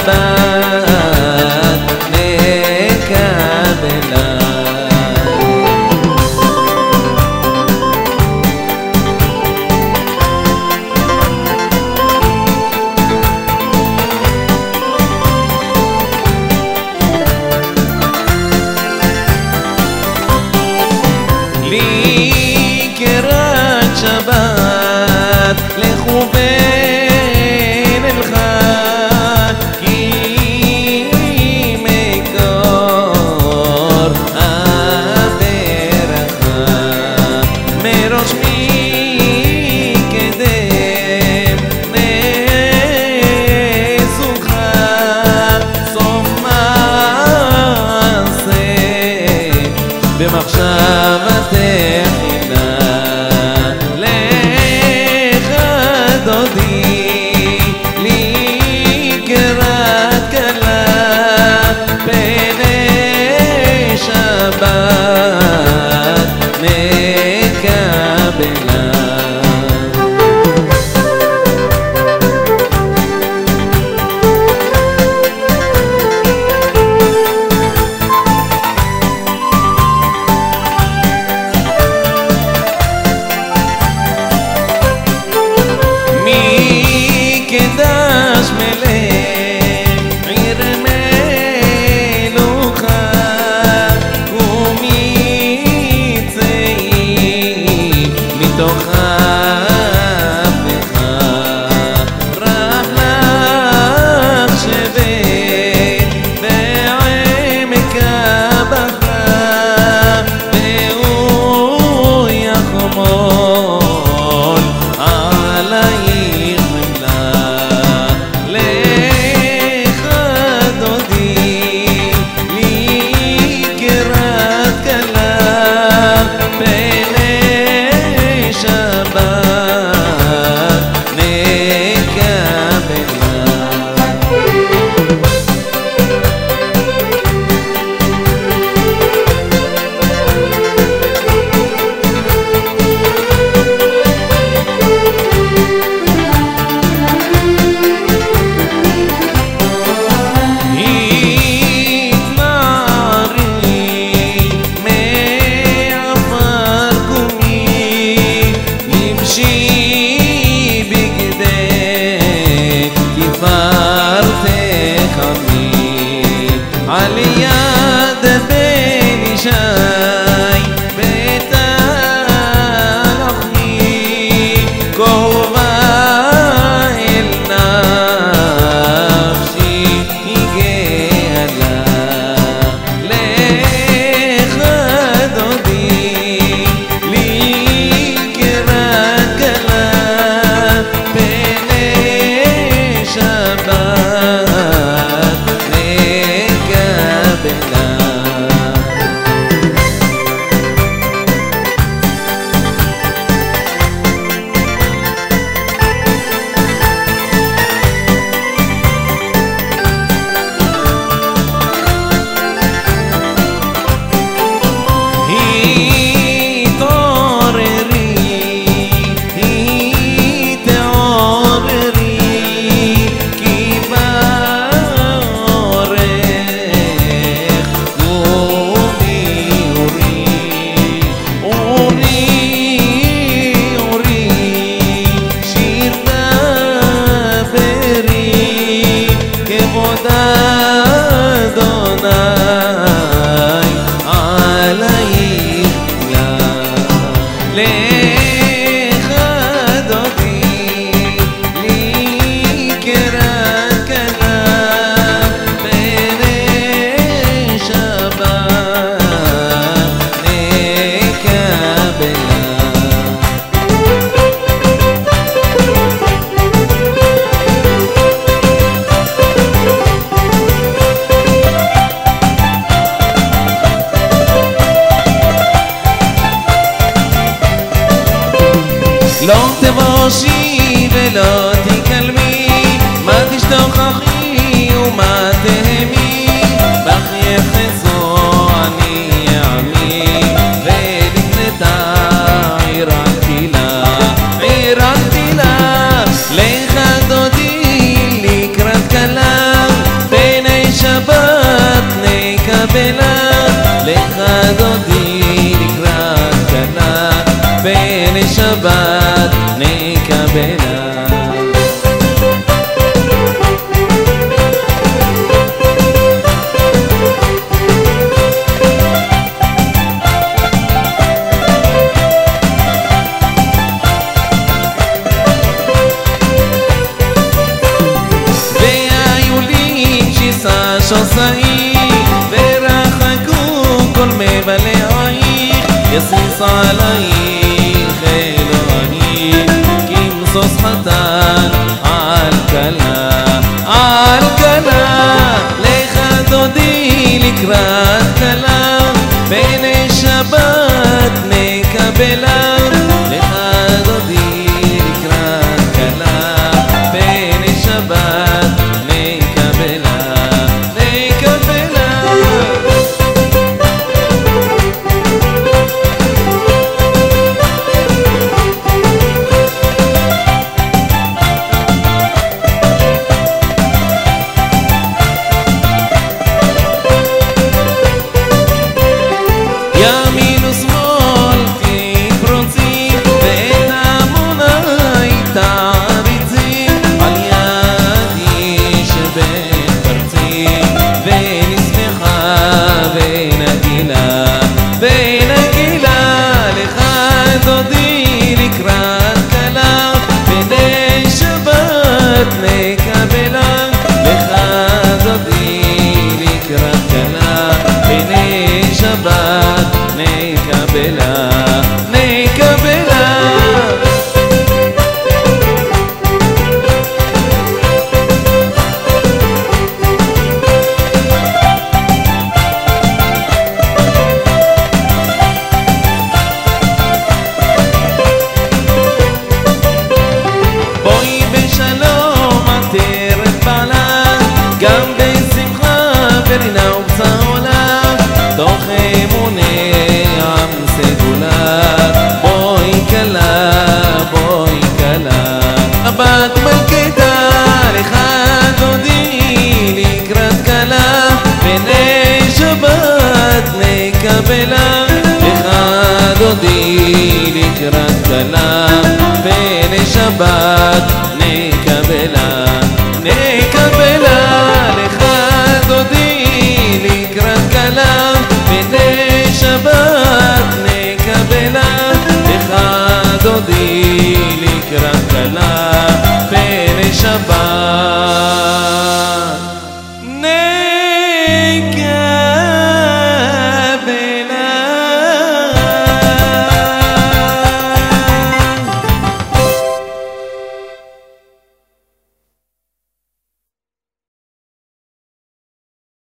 נקבלה. לקראת שבת לכוון אלך, כי מקור הדרך מראש מקדם נזוך סוף מעשה במחשבתך לך דודי לקראת כלה פני שבת נקבלה. מקדש מלך עיר מלוכה ומצאי מתוך אפיך רב לך שבת בעמק הבכה והוא יחמול עלייך על יד בן ישי בית הלוחמי קרובה אל נפשי גאלה. לך דודי לקראת כלה פני שבת נקבלה. התעוררי כי שוסעיך ורחקו כל מבלעייך יסיס עלייך אלוהיך כמסוס חתן על כלה לך דודי לקראת כלה בעיני שבת נקבלה לך דודי לקראת כלה בעיני שבת נקבלה ימין ושמאל תפרוצים ואין עמוני תעריצים על ידי שבין פרצים ונשמחה ונגילה לך דודי לקראת כלה בני שבת נקבלה לך דודי לקראת כלה בני שבת נקבלה בואי בשלום עטרת בעלה גם בשמחה ורינה ובצהולה תוך אמוני עם סגולה בואי כלה בת מלכתה לך דודי לקראת כלה בני שבת נקבלה לך דודי לקראת כלה בני שבת